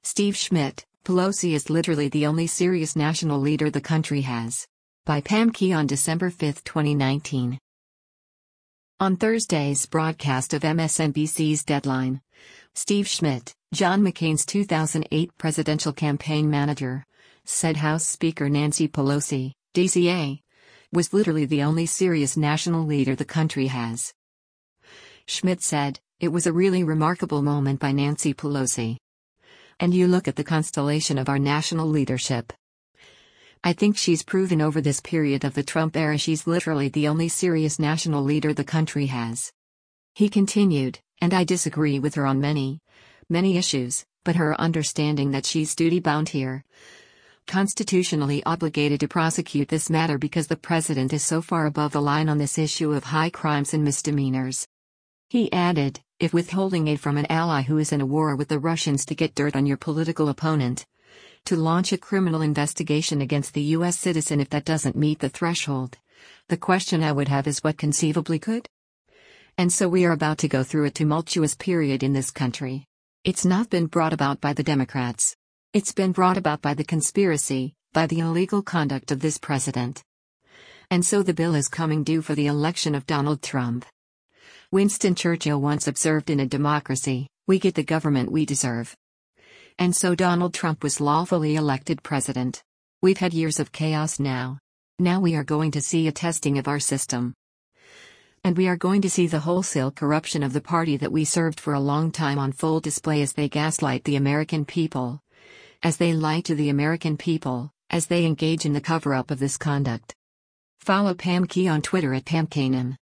Steve Schmidt, Pelosi is literally the only serious national leader the country has. By Pam Key on December 5, 2019. On Thursday's broadcast of MSNBC's Deadline, Steve Schmidt, John McCain's 2008 presidential campaign manager, said House Speaker Nancy Pelosi, DCA, was literally the only serious national leader the country has. Schmidt said, "It was a really remarkable moment by Nancy Pelosi. And you look at the constellation of our national leadership. I think she's proven over this period of the Trump era she's literally the only serious national leader the country has." He continued, "And I disagree with her on many issues, but her understanding that she's duty-bound here, constitutionally obligated to prosecute this matter because the president is so far above the line on this issue of high crimes and misdemeanors." He added, "If withholding aid from an ally who is in a war with the Russians to get dirt on your political opponent, to launch a criminal investigation against the U.S. citizen if that doesn't meet the threshold, the question I would have is what conceivably could? And so we are about to go through a tumultuous period in this country. It's not been brought about by the Democrats. It's been brought about by the conspiracy, by the illegal conduct of this president. And so the bill is coming due for the election of Donald Trump. Winston Churchill once observed, in a democracy, we get the government we deserve. And so Donald Trump was lawfully elected president. We've had years of chaos now. Now we are going to see a testing of our system. And we are going to see the wholesale corruption of the party that we served for a long time on full display as they gaslight the American people, as they lie to the American people, as they engage in the cover-up of this conduct." Follow Pam Key on Twitter at PamKanem.